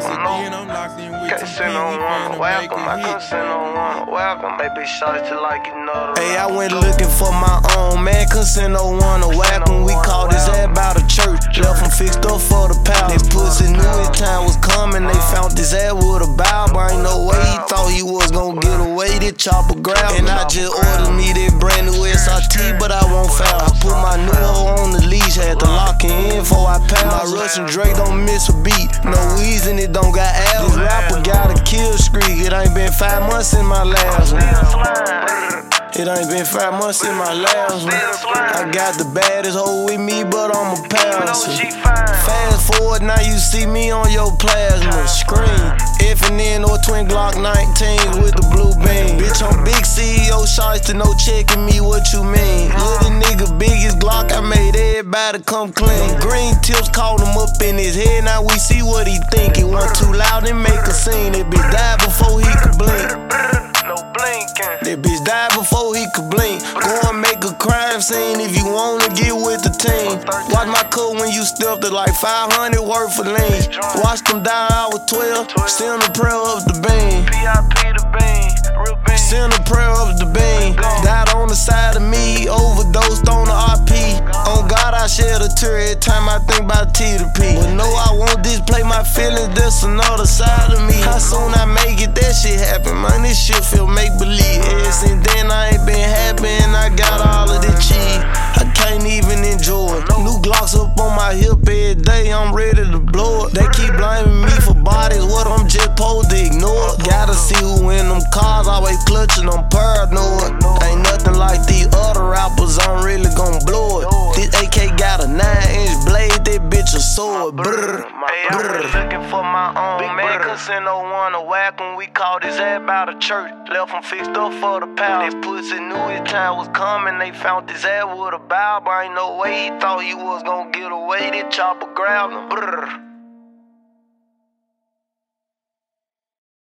whack him, no. Can't send no one to whack him. I couldn't send no one to whack him. Maybe shots to like you know. Hey, I went looking for my own, man. Couldn't send no one to whack him. We called his ass by the church. Left him fixed up for the palace. That pussy knew his time was coming. They found his ass with a Bible. Ain't no way he thought he was gonna get away. That chopper grab. And I just ordered me that brand new SRT, but I won't foul. I put my new hoe on the leash. Had to lock it in before I pass. My Russian Drake don't miss a beat. No ease and it don't got L's. This rapper got a kill streak. It ain't been 5 months in my last one. It ain't been 5 months in my last one. I got the baddest hoe with me, but I'm a pass. Fast forward, now you see me on your plasma screen. FNN or twin Glock 19 with the blue beam. Bitch, I'm big CEO shots to no checking me, what you mean? Little nigga, biggest Glock, I made everybody come clean. Green tips caught him up in his head, now we see what he think. It wasn't too loud and make a scene. That bitch died before he could blink. That bitch died before he could blink. Go and make a crime scene if you wanna get with the team. Watch my cut when you stepped at like 500 worth of lean. Watch them die, I was 12. Send a prayer up the beam. Send a prayer up the beam. Died on the side of me, overdosed on the RP. On God, I shed a tear every time I think about T to P. But no, I won't display my feelings, that's another side of me. How soon I make it, that shit happen, man. This shit feel make believe. Ever since then, I ain't been happy and I got all of the cheese. I can't even enjoy it. New Glocks up on my hip every day, I'm ready to blow it. They keep blaming me for bodies, what I'm just supposed to ignore. Gotta see who in them cars, always clutching, I'm paranoid. Ain't nothing like these other rappers, I'm really gon' blow it. This AK got a 9-inch blade, that bitch a sword. Brr, brr. Looking for my own, man. Couldn't send no one to whack him. We called his ass by the church. Left him fixed up for the palace. That pussy knew his time was coming. They found his ass with a Bible. Ain't no way he thought he was gonna get away. That chopper grabbed him. Brr.